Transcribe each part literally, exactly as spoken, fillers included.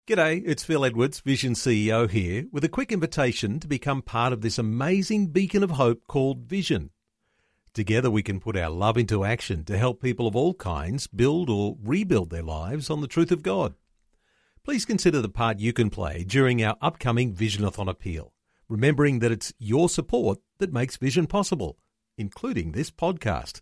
G'day, it's Phil Edwards, Vision C E O here, with a quick invitation to become part of this amazing beacon of hope called Vision. Together we can put our love into action to help people of all kinds build or rebuild their lives on the truth of God. Please consider the part you can play during our upcoming Visionathon appeal, remembering that it's your support that makes Vision possible, including this podcast.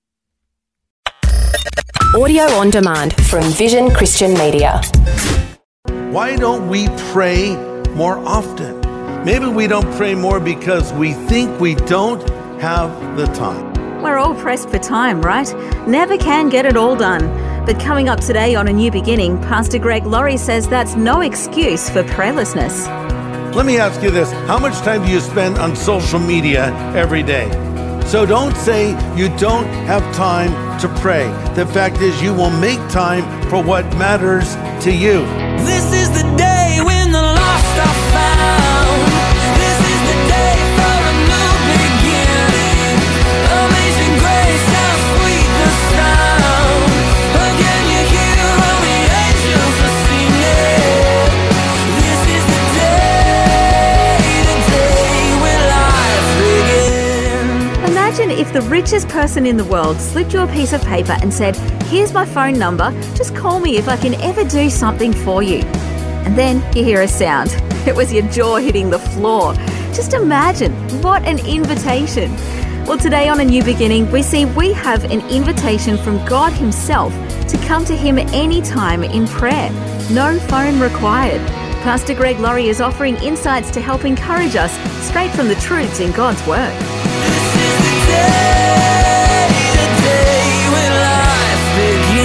Audio on demand from Vision Christian Media. Why don't we pray more often? Maybe we don't pray more because we think we don't have the time. We're all pressed for time, right? Never can get it all done. But coming up today on A New Beginning, Pastor Greg Laurie says that's no excuse for prayerlessness. Let me ask you this. How much time do you spend on social media every day? So don't say you don't have time to pray. The fact is you will make time for what matters to you. This is the day when the lost are found. This is the day for a new beginning. Amazing grace, how sweet the sound. Again you hear all the angels are singing. This is the day, the day when life begins. Imagine if the richest person in the world slipped you a piece of paper and said, "Here's my phone number, just call me if I can ever do something for you." And then you hear a sound. It was your jaw hitting the floor. Just imagine, what an invitation. Well, today on A New Beginning, we see we have an invitation from God Himself to come to Him anytime in prayer. No phone required. Pastor Greg Laurie is offering insights to help encourage us straight from the truths in God's Word. This is the day, the day when life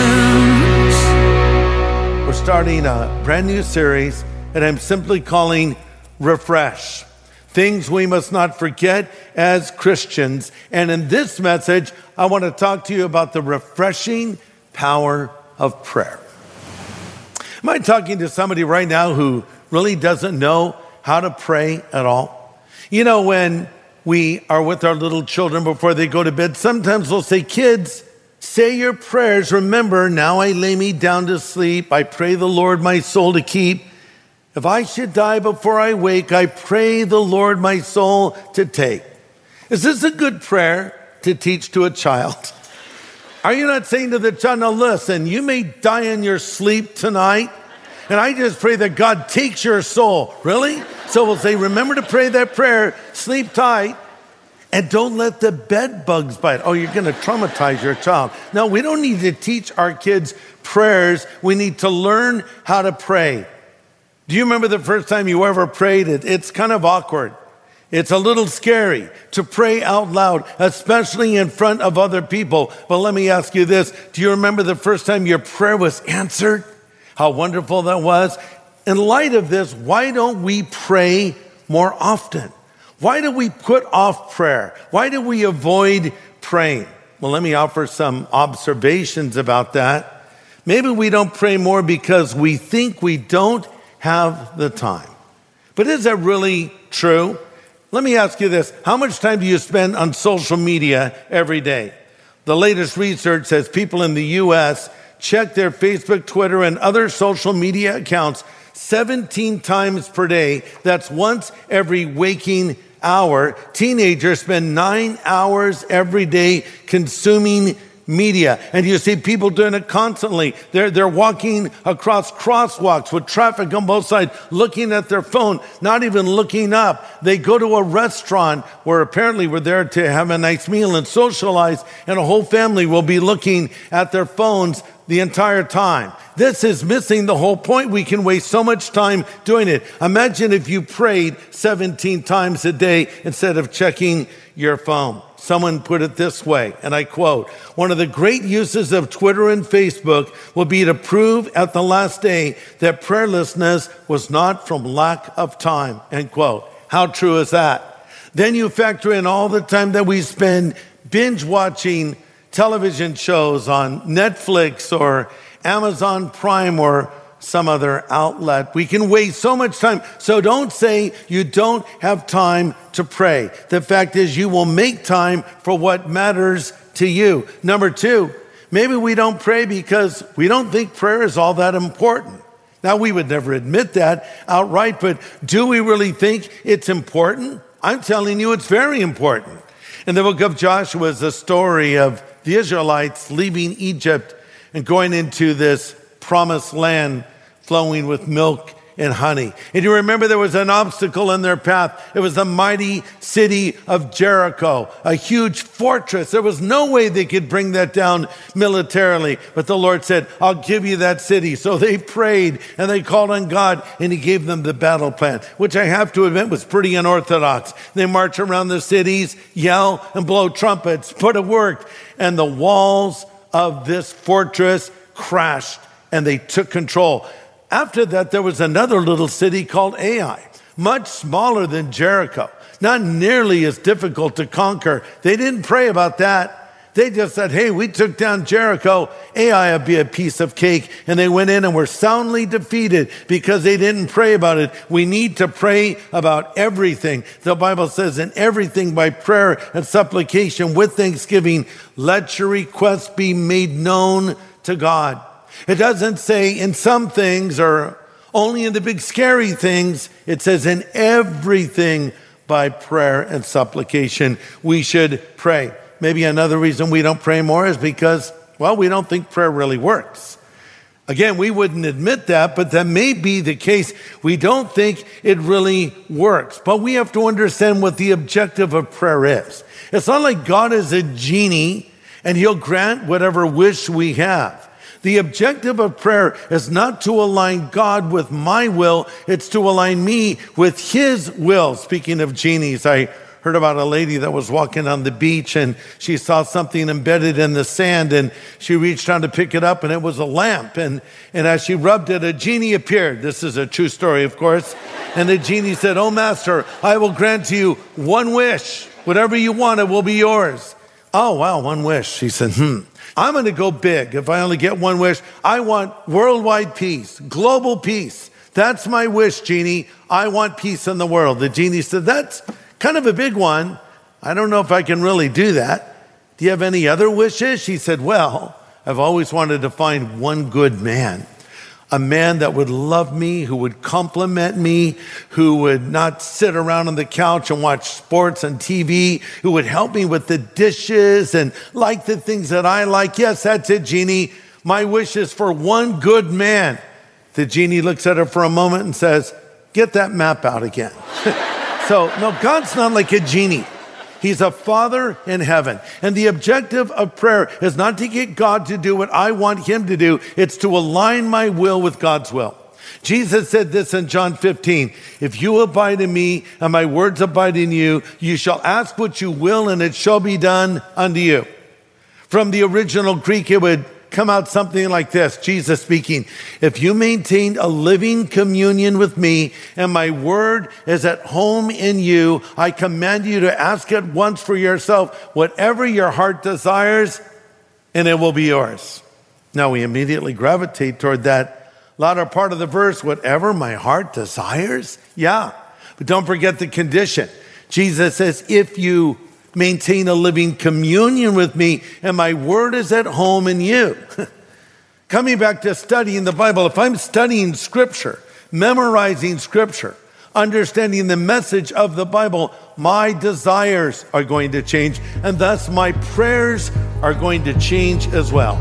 begins. We're starting a brand new series, and I'm simply calling Refresh. Things we must not forget as Christians. And in this message, I want to talk to you about the refreshing power of prayer. Am I talking to somebody right now who really doesn't know how to pray at all? You know, when we are with our little children before they go to bed, sometimes we'll say, "Kids, say your prayers. Remember, now I lay me down to sleep. I pray the Lord my soul to keep. If I should die before I wake, I pray the Lord my soul to take." Is this a good prayer to teach to a child? Are you not saying to the child, "Now listen, you may die in your sleep tonight, and I just pray that God takes your soul." Really? So we'll say, remember to pray that prayer, sleep tight, and don't let the bed bugs bite. Oh, you're going to traumatize your child. No, we don't need to teach our kids prayers. We need to learn how to pray. Do you remember the first time you ever prayed? It, it's kind of awkward. It's a little scary to pray out loud, especially in front of other people. But let me ask you this. Do you remember the first time your prayer was answered? How wonderful that was. In light of this, why don't we pray more often? Why do we put off prayer? Why do we avoid praying? Well, let me offer some observations about that. Maybe we don't pray more because we think we don't have the time. But is that really true? Let me ask you this. How much time do you spend on social media every day? The latest research says people in the U S check their Facebook, Twitter, and other social media accounts seventeen times per day. That's once every waking hour. Teenagers spend nine hours every day consuming media. And you see people doing it constantly. They're, they're walking across crosswalks with traffic on both sides, looking at their phone, not even looking up. They go to a restaurant where apparently we're there to have a nice meal and socialize, and a whole family will be looking at their phones the entire time. This is missing the whole point. We can waste so much time doing it. Imagine if you prayed seventeen times a day instead of checking your phone. Someone put it this way, and I quote, "One of the great uses of Twitter and Facebook will be to prove at the last day that prayerlessness was not from lack of time," end quote. How true is that? Then you factor in all the time that we spend binge watching television shows on Netflix or Amazon Prime or some other outlet. We can waste so much time. So don't say you don't have time to pray. The fact is you will make time for what matters to you. Number two, maybe we don't pray because we don't think prayer is all that important. Now, we would never admit that outright, but do we really think it's important? I'm telling you, it's very important. In the book of Joshua is a story of the Israelites leaving Egypt and going into this promised land flowing with milk and honey. And you remember there was an obstacle in their path. It was the mighty city of Jericho, a huge fortress. There was no way they could bring that down militarily. But the Lord said, I'll give you that city. So they prayed and they called on God and he gave them the battle plan, which I have to admit was pretty unorthodox. They march around the cities, yell and blow trumpets, but it worked. And the walls of this fortress crashed and they took control. After that, there was another little city called Ai, much smaller than Jericho, not nearly as difficult to conquer. They didn't pray about that. They just said, hey, we took down Jericho. Ai would be a piece of cake. And they went in and were soundly defeated because they didn't pray about it. We need to pray about everything. The Bible says, in everything by prayer and supplication with thanksgiving, let your requests be made known to God. It doesn't say in some things or only in the big scary things. It says in everything by prayer and supplication we should pray. Maybe another reason we don't pray more is because, well, we don't think prayer really works. Again, we wouldn't admit that, but that may be the case. We don't think it really works. But we have to understand what the objective of prayer is. It's not like God is a genie and he'll grant whatever wish we have. The objective of prayer is not to align God with my will. It's to align me with his will. Speaking of genies, I heard about a lady that was walking on the beach and she saw something embedded in the sand and she reached down to pick it up and it was a lamp. And, and as she rubbed it, a genie appeared. This is a true story, of course. And the genie said, oh, master, I will grant you one wish. Whatever you want, it will be yours. Oh, wow, one wish. She said, hmm. I'm going to go big. If I only get one wish, I want worldwide peace, global peace. That's my wish, genie. I want peace in the world. The genie said, that's kind of a big one. I don't know if I can really do that. Do you have any other wishes? She said, well, I've always wanted to find one good man. A man that would love me, who would compliment me, who would not sit around on the couch and watch sports and T V, who would help me with the dishes and like the things that I like. Yes, that's it, genie. My wish is for one good man. The genie looks at her for a moment and says, get that map out again. So, no, God's not like a genie. He's a father in heaven. And the objective of prayer is not to get God to do what I want him to do. It's to align my will with God's will. Jesus said this in John fifteen, if you abide in me and my words abide in you, you shall ask what you will and it shall be done unto you. From the original Greek, it would come out something like this, Jesus speaking, if you maintain a living communion with me and my word is at home in you, I command you to ask at once for yourself whatever your heart desires and it will be yours. Now we immediately gravitate toward that latter part of the verse, whatever my heart desires. Yeah, but don't forget the condition. Jesus says, if you maintain a living communion with me and my word is at home in you. Coming back to studying the Bible, if I'm studying scripture, memorizing scripture, understanding the message of the Bible, my desires are going to change and thus my prayers are going to change as well.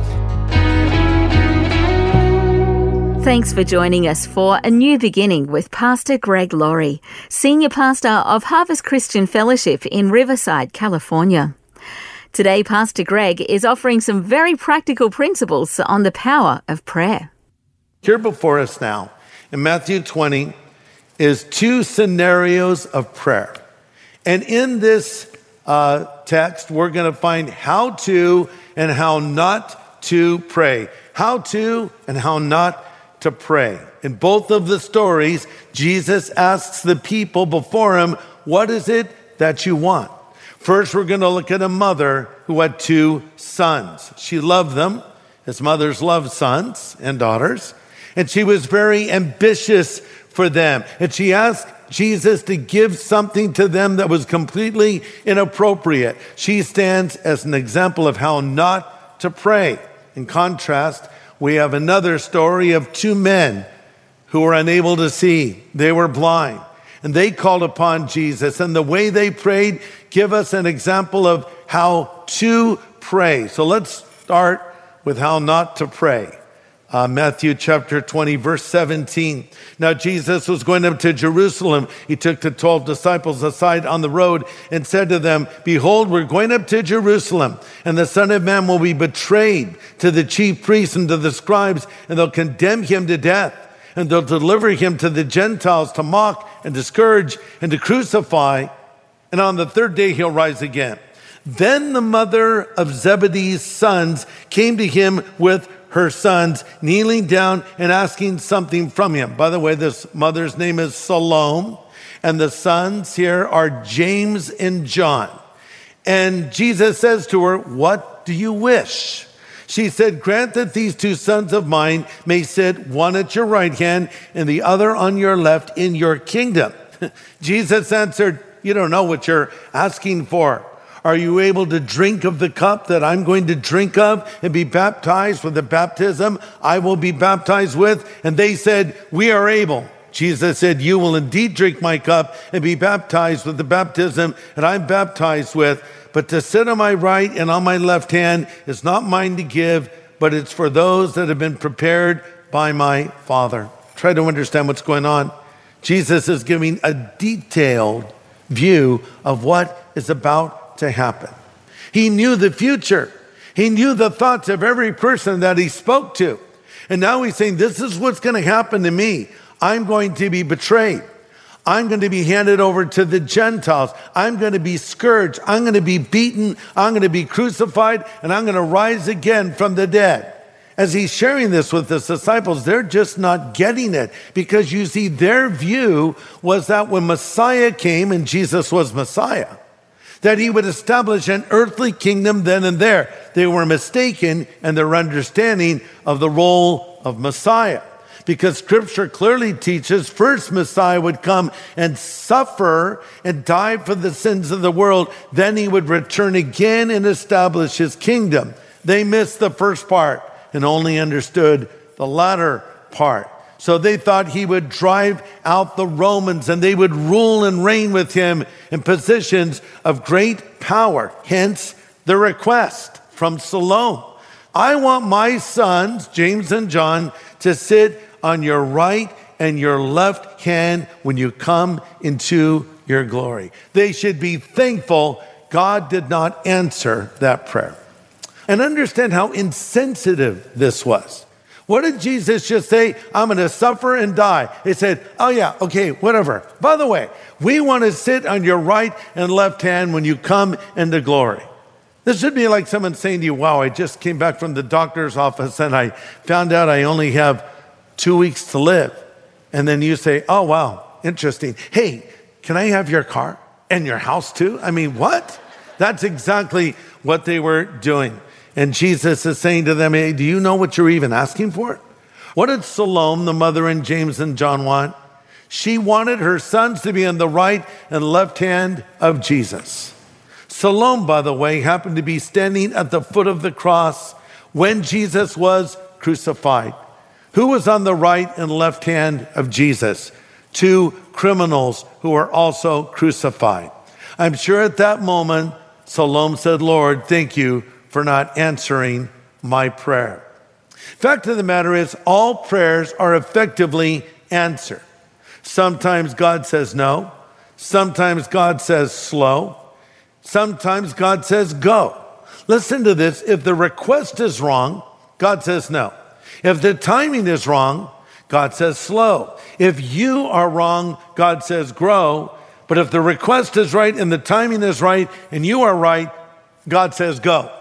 Thanks for joining us for A New Beginning with Pastor Greg Laurie, Senior Pastor of Harvest Christian Fellowship in Riverside, California. Today, Pastor Greg is offering some very practical principles on the power of prayer. Here before us now, in Matthew twenty, is two scenarios of prayer. And in this uh, text, we're going to find how to and how not to pray. How to and how not to pray. In both of the stories, Jesus asks the people before him, what is it that you want? First, we're going to look at a mother who had two sons. She loved them, as mothers love sons and daughters, and she was very ambitious for them. And she asked Jesus to give something to them that was completely inappropriate. She stands as an example of how not to pray. In contrast, we have another story of two men who were unable to see. They were blind. And they called upon Jesus. And the way they prayed give us an example of how to pray. So let's start with how not to pray. Uh, Matthew chapter twenty, verse seventeen. Now Jesus was going up to Jerusalem. He took the twelve disciples aside on the road and said to them, behold, we're going up to Jerusalem, and the Son of Man will be betrayed to the chief priests and to the scribes, and they'll condemn him to death, and they'll deliver him to the Gentiles to mock and to scourge and to crucify, and on the third day he'll rise again. Then the mother of Zebedee's sons came to him with her sons, kneeling down and asking something from him. By the way, this mother's name is Salome, and the sons here are James and John. And Jesus says to her, what do you wish? She said, grant that these two sons of mine may sit, one at your right hand and the other on your left in your kingdom. Jesus answered, you don't know what you're asking for. Are you able to drink of the cup that I'm going to drink of and be baptized with the baptism I will be baptized with? And they said, we are able. Jesus said, you will indeed drink my cup and be baptized with the baptism that I'm baptized with. But to sit on my right and on my left hand is not mine to give, but it's for those that have been prepared by my Father. Try to understand what's going on. Jesus is giving a detailed view of what is about to happen. He knew the future. He knew the thoughts of every person that he spoke to. And now he's saying, this is what's going to happen to me. I'm going to be betrayed. I'm going to be handed over to the Gentiles. I'm going to be scourged. I'm going to be beaten. I'm going to be crucified, and I'm going to rise again from the dead. As he's sharing this with his disciples, they're just not getting it, because you see, their view was that when Messiah came, and Jesus was Messiah, that he would establish an earthly kingdom then and there. They were mistaken in their understanding of the role of Messiah, because Scripture clearly teaches first Messiah would come and suffer and die for the sins of the world. Then he would return again and establish his kingdom. They missed the first part and only understood the latter part. So they thought he would drive out the Romans and they would rule and reign with him in positions of great power. Hence the request from Salome. I want my sons, James and John, to sit on your right and your left hand when you come into your glory. They should be thankful God did not answer that prayer. And understand how insensitive this was. What did Jesus just say? I'm going to suffer and die. He said, oh yeah, okay, whatever. By the way, we want to sit on your right and left hand when you come into glory. This should be like someone saying to you, wow, I just came back from the doctor's office and I found out I only have two weeks to live. And then you say, oh wow, interesting. Hey, can I have your car and your house too? I mean, what? That's exactly what they were doing. And Jesus is saying to them, hey, do you know what you're even asking for? What did Salome, the mother, and James and John want? She wanted her sons to be on the right and left hand of Jesus. Salome, by the way, happened to be standing at the foot of the cross when Jesus was crucified. Who was on the right and left hand of Jesus? Two criminals who were also crucified. I'm sure at that moment, Salome said, Lord, thank you for not answering my prayer. Fact of the matter is, all prayers are effectively answered. Sometimes God says no. Sometimes God says slow. Sometimes God says go. Listen to this. If the request is wrong, God says no. If the timing is wrong, God says slow. If you are wrong, God says grow. But if the request is right and the timing is right and you are right, God says go.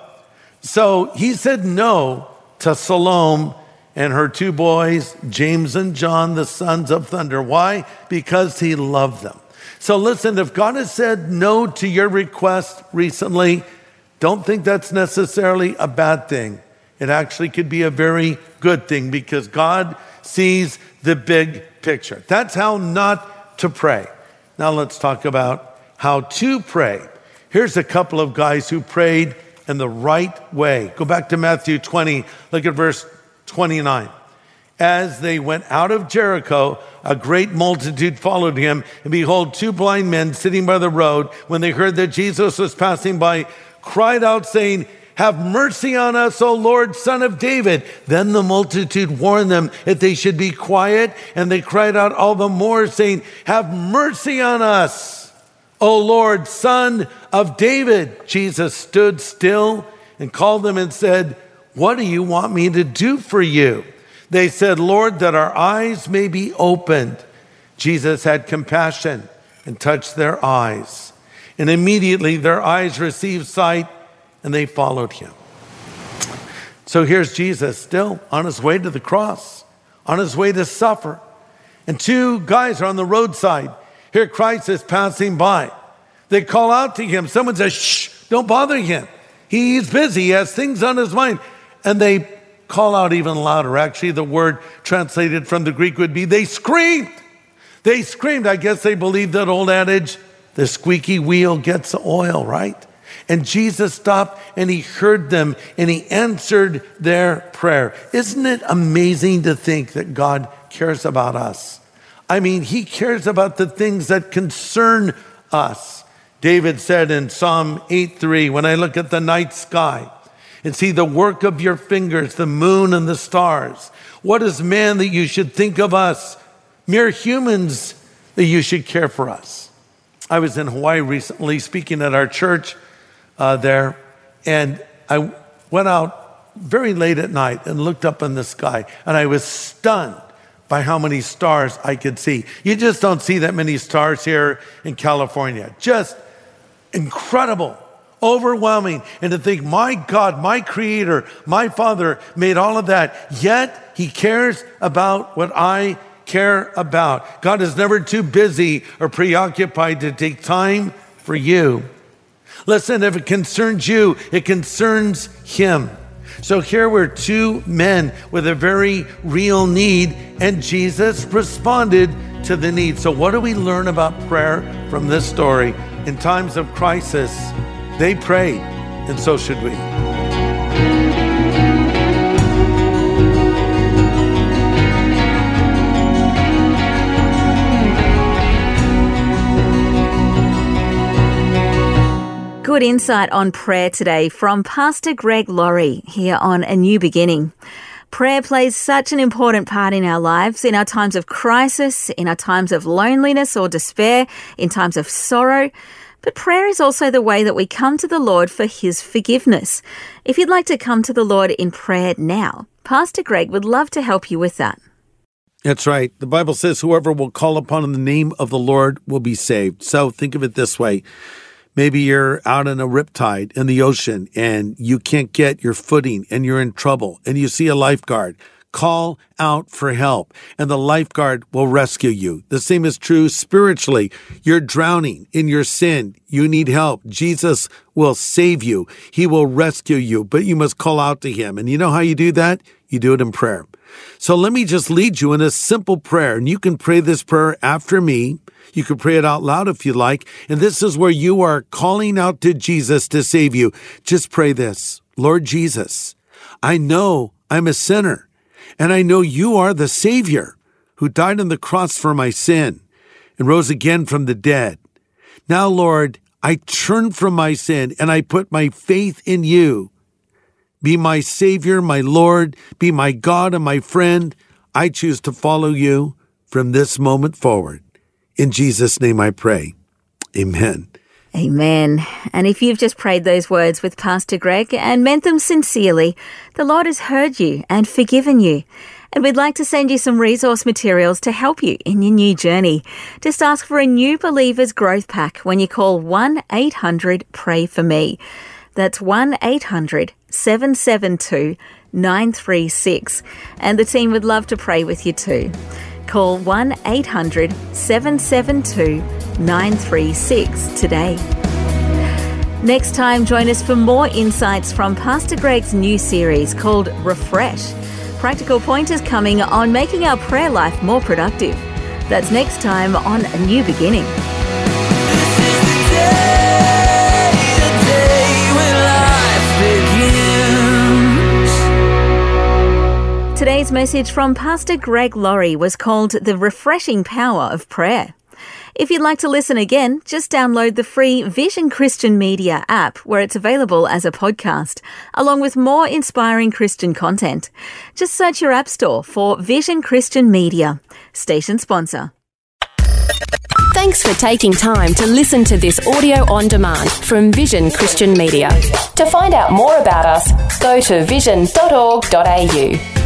So he said no to Salome and her two boys, James and John, the sons of thunder. Why? Because he loved them. So listen, if God has said no to your request recently, don't think that's necessarily a bad thing. It actually could be a very good thing, because God sees the big picture. That's how not to pray. Now let's talk about how to pray. Here's a couple of guys who prayed in the right way. Go back to Matthew twenty, look at verse twenty-nine. As they went out of Jericho, a great multitude followed him. And behold, two blind men sitting by the road, when they heard that Jesus was passing by, cried out, saying, "Have mercy on us, O Lord, Son of David." Then the multitude warned them that they should be quiet, and they cried out all the more, saying, "Have mercy on us, O Lord, Son of David." Jesus stood still and called them and said, "What do you want me to do for you?" They said, "Lord, that our eyes may be opened." Jesus had compassion and touched their eyes. And immediately their eyes received sight, and they followed him. So here's Jesus still on his way to the cross, on his way to suffer. And two guys are on the roadside. Here Christ is passing by. They call out to him. Someone says, "Shh, don't bother him. He's busy. He has things on his mind." And they call out even louder. Actually, the word translated from the Greek would be they screamed. They screamed. I guess they believed that old adage, the squeaky wheel gets the oil, right? And Jesus stopped and he heard them and he answered their prayer. Isn't it amazing to think that God cares about us? I mean, he cares about the things that concern us. David said in Psalm eight three, "When I look at the night sky and see the work of your fingers, the moon and the stars, what is man that you should think of us? Mere humans that you should care for us." I was in Hawaii recently speaking at our church uh, there, and I went out very late at night and looked up in the sky, and I was stunned by how many stars I could see. You just don't see that many stars here in California. Just incredible, overwhelming. And to think, my God, my Creator, my Father made all of that, yet he cares about what I care about. God is never too busy or preoccupied to take time for you. Listen, if it concerns you, it concerns him. So here were two men with a very real need, and Jesus responded to the need. So what do we learn about prayer from this story? In times of crisis, they prayed, and so should we. Good insight on prayer today from Pastor Greg Laurie here on A New Beginning. Prayer plays such an important part in our lives, in our times of crisis, in our times of loneliness or despair, in times of sorrow. But prayer is also the way that we come to the Lord for his forgiveness. If you'd like to come to the Lord in prayer now, Pastor Greg would love to help you with that. That's right. The Bible says whoever will call upon the name of the Lord will be saved. So think of it this way. Maybe you're out in a riptide in the ocean and you can't get your footing and you're in trouble and you see a lifeguard. Call out for help and the lifeguard will rescue you. The same is true spiritually. You're drowning in your sin. You need help. Jesus will save you. He will rescue you, but you must call out to him. And you know how you do that? You do it in prayer. So let me just lead you in a simple prayer, and you can pray this prayer after me. You can pray it out loud if you like. And this is where you are calling out to Jesus to save you. Just pray this. Lord Jesus, I know I'm a sinner, and I know you are the Savior who died on the cross for my sin and rose again from the dead. Now, Lord, I turn from my sin and I put my faith in you. Be my Savior, my Lord, be my God and my friend. I choose to follow you from this moment forward. In Jesus' name I pray. Amen. Amen. And if you've just prayed those words with Pastor Greg and meant them sincerely, the Lord has heard you and forgiven you. And we'd like to send you some resource materials to help you in your new journey. Just ask for a New Believers Growth Pack when you call one eight hundred pray for me. That's one eight hundred seven seven two nine three six. And the team would love to pray with you too. Call one eight hundred seven seven two nine three six today. Next time, join us for more insights from Pastor Greg's new series called Refresh. Practical pointers coming on making our prayer life more productive. That's next time on A New Beginning. Today Today's message from Pastor Greg Laurie was called The Refreshing Power of Prayer. If you'd like to listen again, just download the free Vision Christian Media app where it's available as a podcast, along with more inspiring Christian content. Just search your app store for Vision Christian Media. Station sponsor. Thanks for taking time to listen to this audio on demand from Vision Christian Media. To find out more about us, go to vision dot org dot a u.